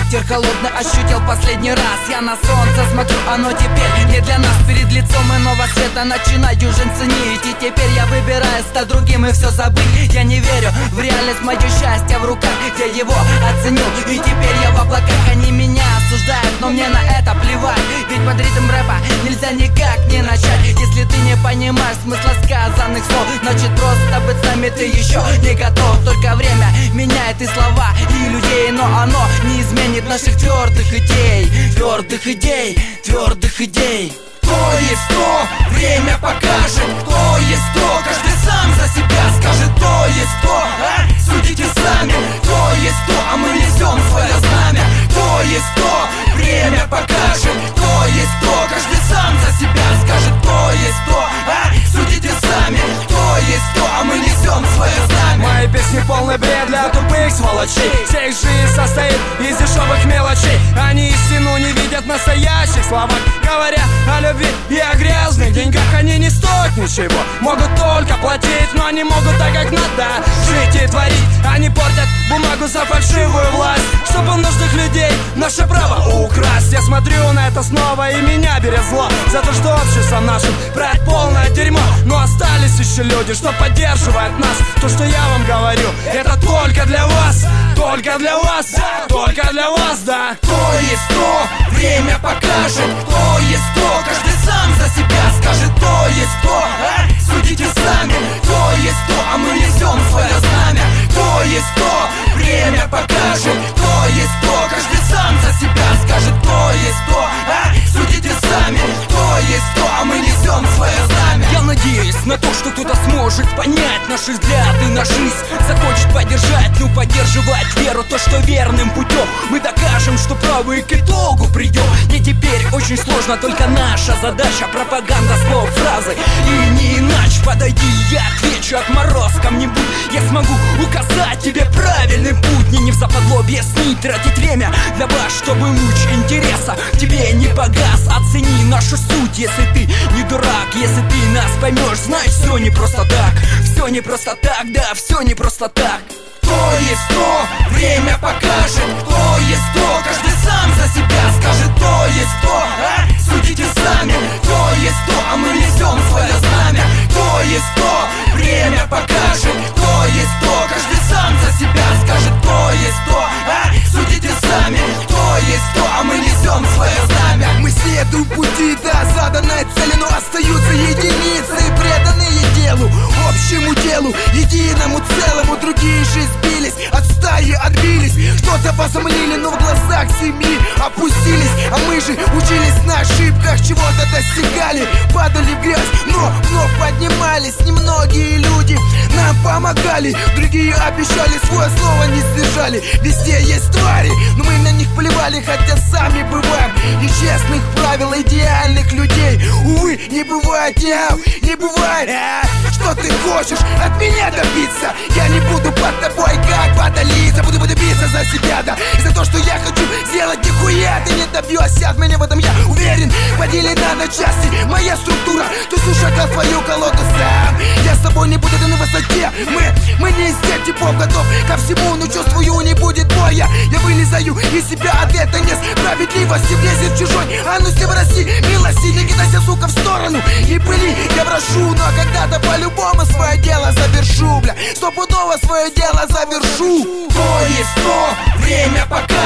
ветер холодный ощутил последний раз. Я на солнце смотрю, оно теперь не для нас. Перед лицом иного света начинаю жизнь ценить. И теперь я выбираю стать другим и все забыть. Я не верю в реальность, мое счастье в руках. Я его оценил, и теперь я в облаках. Они меня осуждают, но мне на это плевать. Ведь под ритм рэпа нельзя никак не начать. Если ты не понимаешь смысла сказанных слов, значит просто быть с нами ты еще не готов. Только время меняет и слова, и людей, но оно не изменит наших твердых идей. Твердых идей, твердых идей. Кто есть кто, время покажет. Кто есть кто, каждый сам за себя скажет. Кто есть кто, судите сами. Кто есть кто, а мы несем свое знамя. Кто есть кто, время покажет. Кто есть кто, каждый сам за себя скажет. Кто есть кто, судите сами. Кто есть кто, а мы несем свое знамя. Мои песни полный бред для тупых сволочей. Вся их жизнь состоит из дешевых мелочей. Они истину не видят в настоящих словах. Говоря о любви и о грязных деньгах, они не стоят ничего. Могут только платить, но они могут так, как надо жить и творить. Они портят бумагу за фальшивую власть, чтобы у нужных людей наше право украсть. Я смотрю на это снова, и меня берет зло за то, что общество нашим брать полное дерьмо. Но остались еще люди, что поддерживают нас. То, что я вам говорю, это только для вас. Только для вас, только для вас, да. Кто есть кто, время покажет. Кто есть кто, каждый сам за себя скажет. Кто есть кто, судите сами. Кто есть кто, а мы несем свое знамя. Кто есть кто, время покажет. Кто есть кто, каждый сам за себя скажет. Кто есть кто, судите сами. Кто есть кто, а мы несем свое знамя. Я надеюсь на то, что кто-то сможет понять наши взгляды на жизнь, захочет поддержать, ну поддерживать веру, то, что верным путем мы докажем, что правы к итогу придем. И теперь очень сложно, только наша задача пропаганда слов, фразы и не иначе. Подойди, я отвечу отморозком не будь. Я смогу указать тебе правильный путь. Не в западлобье снить, тратить время для вас, чтобы луч интереса тебе не погас. Оцени нашу суть, если ты не дурак. Если ты нас поймешь, знай, все не просто так. Все не просто так, да, все не просто так. Кто есть кто, время покажет. Кто есть кто, каждый сам за себя скажет. Кто есть кто, судите сами. Кто есть кто, а мы несем свое знамя. Кто есть кто, время покажет. Кто есть кто, каждый сам за себя скажет. Кто есть кто, судите сами. Кто есть кто, а мы несем свое знамя. Мы следуем пути до заданной цели, но остаются единицы, преданные делу, общему делу, единому целому. Другие же сбились, от стаи отбились, что-то возомнили, но в глазах семьи опустились. А мы же учились на ошибках, чего-то достигали, падали в грязь, но вновь поднимались. Немногие люди нам помогали, другие обещали, свое слово не сдержали. Везде есть твари, но мы на них плевали, хотя сами бываем. Нечестных правил, идеальных людей, увы, не бывает, не бывает. Что ты хочешь от меня добиться? Я не буду под тобой как водолица. Буду биться за себя, да, и за то, что я хочу сделать, нихуя ты не добьешься от меня, в этом я уверен. Поделена на части моя структура, ты слушай свою колоду сам. Я с тобой не буду на высоте, мы не из тех типов, готов ко всему, но чувствую, не будет боя. Я вылезаю из себя, ответа нет, справедливости влезет в чужой. А ну все в России, милости, не кидайся, сука, в сторону. И пыли я брошу, но когда-то по-любому свое дело завершу, бля. Стопудово свое дело завершу. Кто есть кто, время покажет.